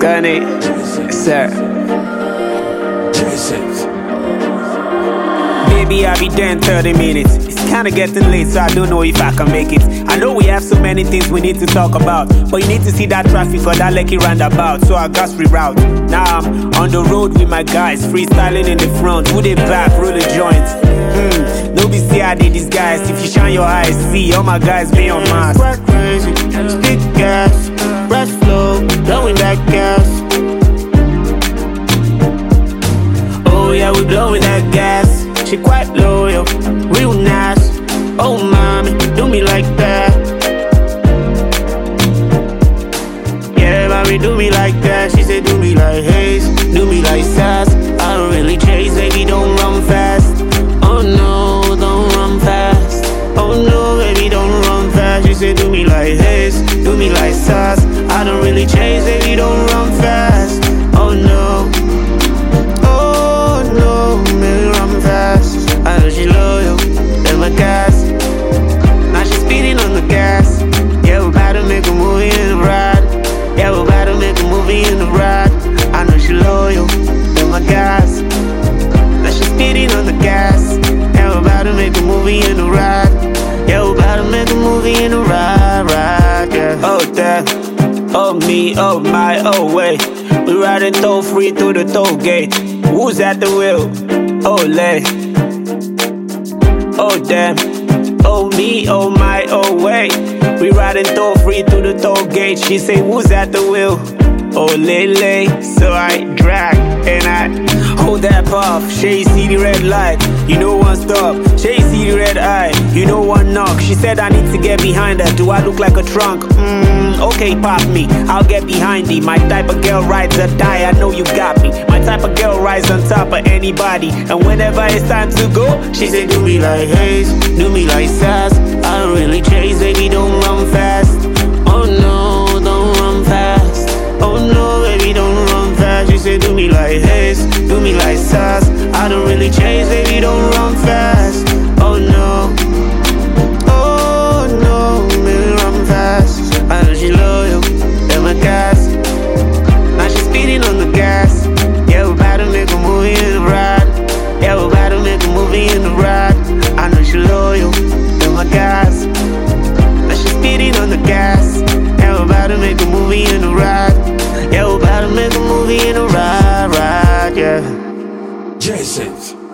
Gunny, sir. Baby, I'll be there in 30 minutes. It's kinda getting late, so I don't know if I can make it. I know we have so many things we need to talk about, but you need to see that traffic for that Lekki roundabout, so I got reroute. Now I'm on the road with my guys, freestyling in the front, who they back, roll the joints. No be see how they disguise. If you shine your eyes, see all my guys be on Mars. Quite crazy, stick gas, breath flow, blowing that gas. Oh yeah, we blowing that gas. She quite loyal, real nice. Oh mommy, do me like that. Yeah, mommy, do me like that. She said do me like haze, do me like sass. I don't really chase, baby, don't run fast. Oh no, don't run fast. Oh no, baby, don't run fast. She said do me like haze, do me like sass. I don't really chase, baby, don't run fast. Oh no. I know she loyal, that's my gas. Now she speeding on the gas. Yeah, we about to make a movie in the ride. Yeah, we about to make a movie in the ride. I know she loyal, that's my gas. Now she speeding on the gas. Yeah, we about to make a movie in the ride. Yeah, we about to make a movie in the ride, yeah. Oh damn, oh me, oh my, oh wait. We riding toll free through the toll gate. Who's at the wheel? Oh lay. Oh damn, oh me, oh my, oh wait. We riding toll free through the toll gate. She say who's at the wheel? Oh lay. So I drag and I hold that puff. She see the red light, you know one stop. She see the red eye, you know one knock. She said I need to get behind her. Do I look like a trunk? Okay, pop me, I'll get behind thee. My type of girl rides or die, I know you got me. My type of girl rides on top of anybody. And whenever it's time to go, she say do me like haze, do me like sass. I don't really chase, baby, don't run fast. Oh no, don't run fast. Oh no, baby, don't run fast. She say do me like haze, do me like sass. I don't really chase, baby, don't run fast. Oh no. Oh no, baby, run fast. I know she loyal, that's my gas. Now she speeding on the gas. Yeah, we about to make a movie in the ride. Yeah, we about to make a movie in the ride. I know she loyal, that's my gas. Now she speeding on the gas. Yeah, we about to make a movie in the ride. Yeah, we about to make a movie in the ride, yeah. J6